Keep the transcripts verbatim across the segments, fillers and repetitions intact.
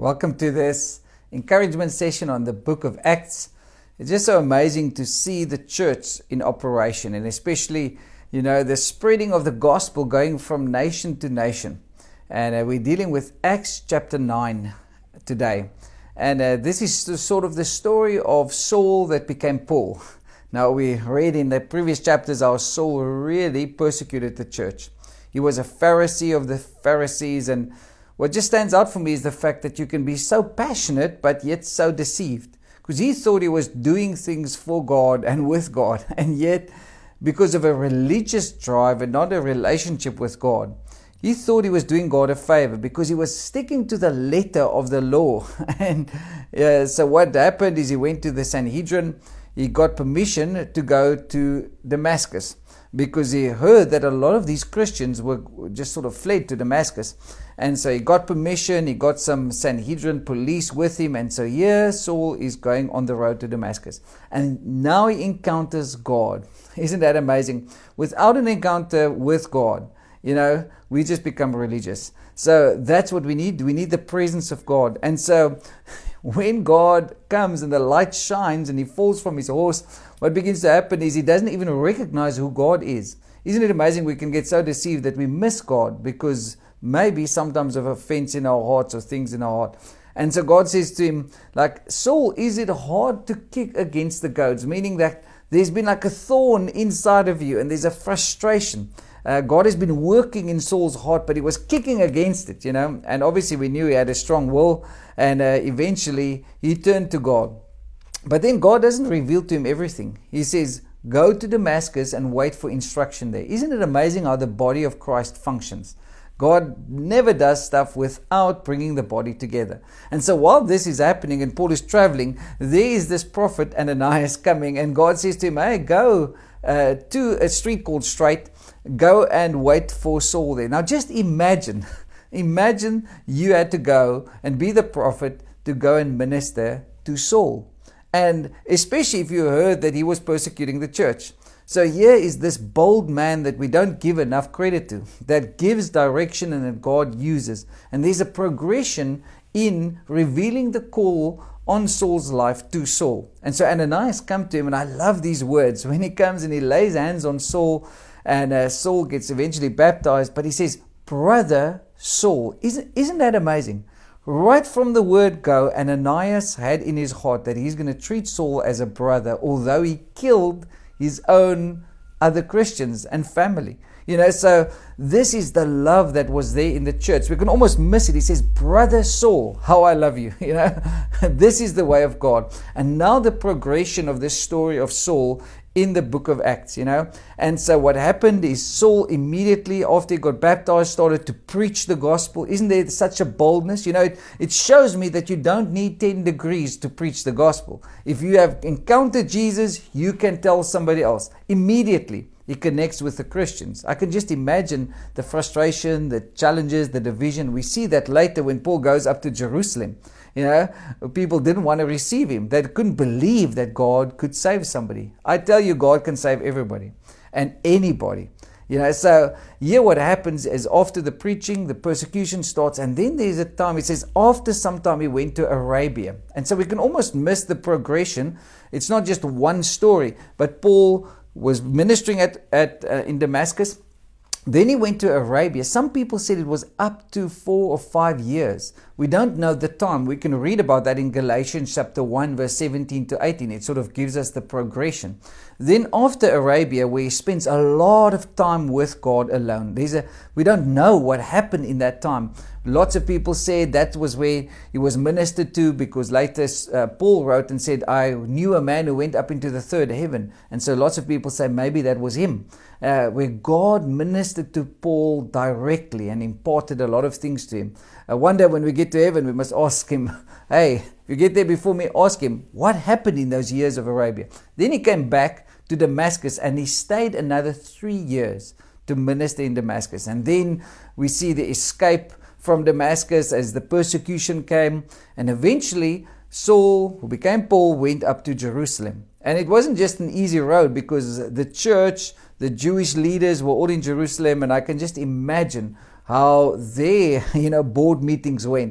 Welcome to this encouragement session on the book of Acts. It's just so amazing to see the church in operation, and especially, you know, the spreading of the gospel going from nation to nation. And uh, we're dealing with Acts chapter nine today. And uh, this is the, sort of the story of Saul that became Paul. Now, we read in the previous chapters how Saul really persecuted the church. He was a Pharisee of the Pharisees, and what just stands out for me is the fact that you can be so passionate but yet so deceived. Because he thought he was doing things for God and with God, and yet because of a religious drive and not a relationship with God, he thought he was doing God a favor because he was sticking to the letter of the law. And uh, so what happened is he went to the Sanhedrin. He got permission to go to Damascus because he heard that a lot of these Christians were just sort of fled to Damascus. And so he got permission, he got some Sanhedrin police with him, and so here Saul is going on the road to Damascus. And now he encounters God. Isn't that amazing? Without an encounter with God, you know, we just become religious. So that's what we need. We need the presence of God. And so when God comes and the light shines and he falls from his horse, what begins to happen is he doesn't even recognize who God is. Isn't it amazing we can get so deceived that we miss God because maybe sometimes of offense in our hearts or things in our heart. And so God says to him, like, Saul, is it hard to kick against the goads? Meaning that there's been like a thorn inside of you and there's a frustration. Uh, God has been working in Saul's heart, but he was kicking against it, you know. And obviously we knew he had a strong will, and uh, eventually he turned to God. But then God doesn't reveal to him everything. He says, go to Damascus and wait for instruction there. Isn't it amazing how the body of Christ functions? God never does stuff without bringing the body together. And so while this is happening and Paul is traveling, there is this prophet Ananias coming, and God says to him, hey, go uh, to a street called Straight, go and wait for Saul there. Now just imagine, imagine you had to go and be the prophet to go and minister to Saul. And especially if you heard that he was persecuting the church. So here is this bold man that we don't give enough credit to, that gives direction and that God uses. And there's a progression in revealing the call on Saul's life to Saul. And so Ananias comes to him, and I love these words. When he comes and he lays hands on Saul, and uh, Saul gets eventually baptized, but he says, brother Saul. Isn't, isn't that amazing? Right from the word go, Ananias had in his heart that he's going to treat Saul as a brother, although he killed his own other Christians and family. You know, so this is the love that was there in the church. We can almost miss it. He says, brother Saul, how I love you. You know, this is the way of God. And now the progression of this story of Saul in the book of Acts, you know. And so what happened is Saul immediately after he got baptized started to preach the gospel. Isn't there such a boldness? You know, it, it shows me that you don't need ten degrees to preach the gospel. If you have encountered Jesus, you can tell somebody else. Immediately, he connects with the Christians. I can just imagine the frustration, the challenges, the division. We see that later when Paul goes up to Jerusalem. You know, people didn't want to receive him. They couldn't believe that God could save somebody. I tell you, God can save everybody and anybody. You know, so here what happens is after the preaching, the persecution starts, and then there's a time, it says, after some time he went to Arabia. And so we can almost miss the progression. It's not just one story, but Paul was ministering at, at uh, in Damascus. Then he went to Arabia. Some people said it was up to four or five years. We don't know the time. We can read about that in Galatians chapter one, verse seventeen to eighteen. It sort of gives us the progression. Then after Arabia, where he spends a lot of time with God alone. There's a, we don't know what happened in that time. Lots of people said that was where he was ministered to, because later uh, Paul wrote and said, I knew a man who went up into the third heaven. And so lots of people say maybe that was him. Uh, where God ministered to Paul directly and imparted a lot of things to him. Uh, one day when we get to heaven, we must ask him, hey, if you get there before me, ask him, what happened in those years of Arabia? Then he came back to Damascus and he stayed another three years to minister in Damascus. And then we see the escape from Damascus as the persecution came. And eventually Saul, who became Paul, went up to Jerusalem. And it wasn't just an easy road, because the church, the Jewish leaders were all in Jerusalem, and I can just imagine how their, you know, board meetings went.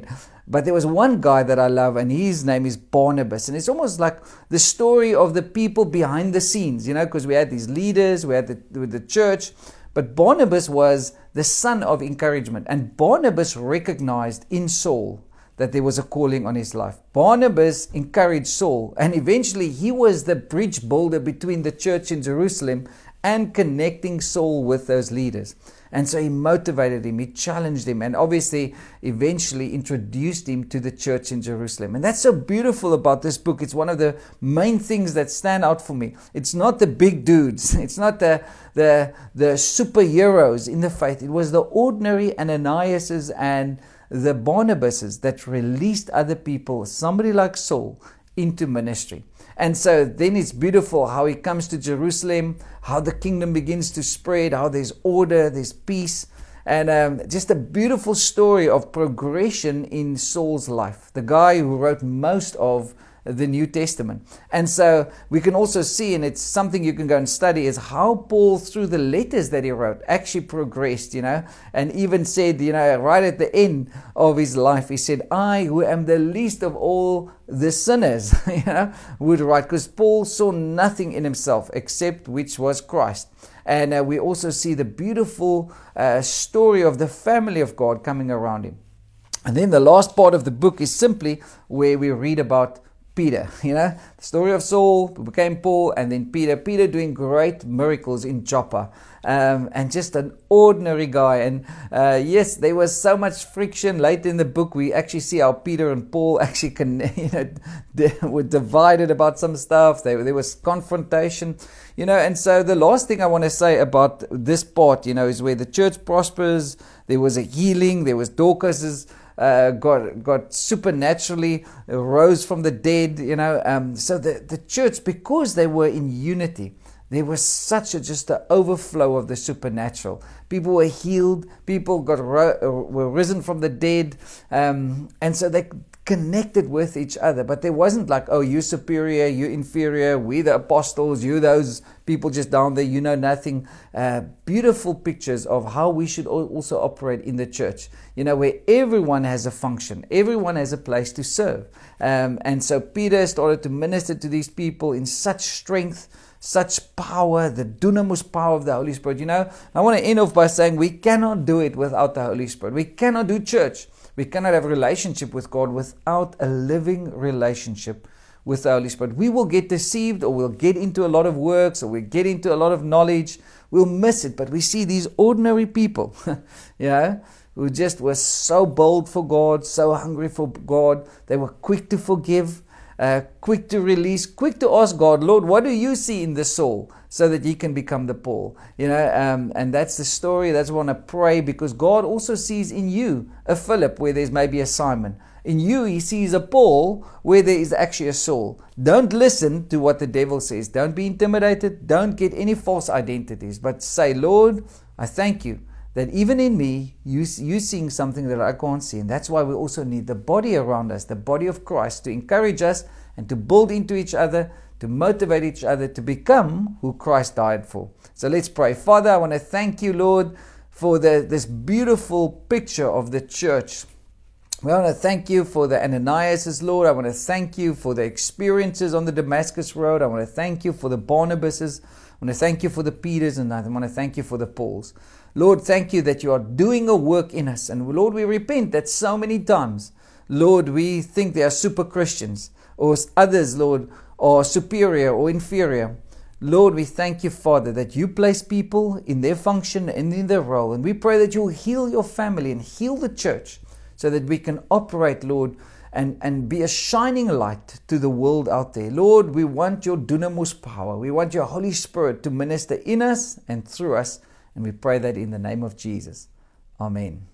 But there was one guy that I love, and his name is Barnabas. And it's almost like the story of the people behind the scenes, you know, because we had these leaders, we had the, the church. But Barnabas was the son of encouragement. And Barnabas recognized in Saul that there was a calling on his life. Barnabas encouraged Saul, and eventually he was the bridge builder between the church in Jerusalem and connecting Saul with those leaders. And so he motivated him, he challenged him, and obviously eventually introduced him to the church in Jerusalem. And that's so beautiful about this book. It's one of the main things that stand out for me. It's not the big dudes. It's not the the, the superheroes in the faith. It was the ordinary Ananiases and the Barnabases that released other people, somebody like Saul, into ministry. And so then it's beautiful how he comes to Jerusalem, how the kingdom begins to spread, how there's order, there's peace, and um, just a beautiful story of progression in Saul's life, the guy who wrote most of the New Testament. And so we can also see, and it's something you can go and study, is how Paul, through the letters that he wrote, actually progressed, you know, and even said, you know, right at the end of his life, he said, I, who am the least of all the sinners, you know, would write, because Paul saw nothing in himself except which was Christ. And uh, we also see the beautiful uh, story of the family of God coming around him. And then the last part of the book is simply where we read about Peter, you know, the story of Saul, who became Paul, and then Peter, Peter doing great miracles in Joppa, um, and just an ordinary guy. And uh, yes, there was so much friction. Late in the book, we actually see how Peter and Paul actually can, you know, they were divided about some stuff. They, there was confrontation, you know. And so the last thing I want to say about this part, you know, is where the church prospers. There was a healing. There was Dorcas's. Uh, got got supernaturally rose from the dead, you know. Um, so the, the church, because they were in unity, there was such a just an overflow of the supernatural. People were healed. People got ro- were risen from the dead, um, and so they connected with each other. But there wasn't like, oh, you're superior, you're inferior, we the apostles, you those people just down there, you know nothing. Uh, beautiful pictures of how we should also operate in the church, you know, where everyone has a function, everyone has a place to serve. Um, and so Peter started to minister to these people in such strength, such power, the dunamis power of the Holy Spirit. You know, I want to end off by saying we cannot do it without the Holy Spirit. We cannot do church. We cannot have a relationship with God without a living relationship with the Holy Spirit. We will get deceived, or we'll get into a lot of works, or we'll get into a lot of knowledge. We'll miss it. But we see these ordinary people, you know, who just were so bold for God, so hungry for God. They were quick to forgive, uh, quick to release, quick to ask God, Lord, what do you see in the Saul, so that he can become the Paul, you know. Um, and that's the story. That's what I want to pray, because God also sees in you a Philip where there's maybe a Simon. In you, he sees a Paul where there is actually a Saul. Don't listen to what the devil says. Don't be intimidated. Don't get any false identities. But say, Lord, I thank you that even in me, you, you're seeing something that I can't see. And that's why we also need the body around us, the body of Christ, to encourage us and to build into each other, to motivate each other to become who Christ died for. So let's pray. Father, I want to thank you, Lord, for the, this beautiful picture of the church. We want to thank you for the Ananiases, Lord. I want to thank you for the experiences on the Damascus Road. I want to thank you for the Barnabases. I want to thank you for the Peters, and I want to thank you for the Pauls. Lord, thank you that you are doing a work in us. And Lord, we repent that so many times, Lord, we think they are super Christians, or others, Lord, are superior or inferior. Lord, we thank you, Father, that you place people in their function and in their role. And we pray that you'll heal your family and heal the church, so that we can operate, Lord, and, and be a shining light to the world out there. Lord, we want your dunamis power. We want your Holy Spirit to minister in us and through us. And we pray that in the name of Jesus. Amen.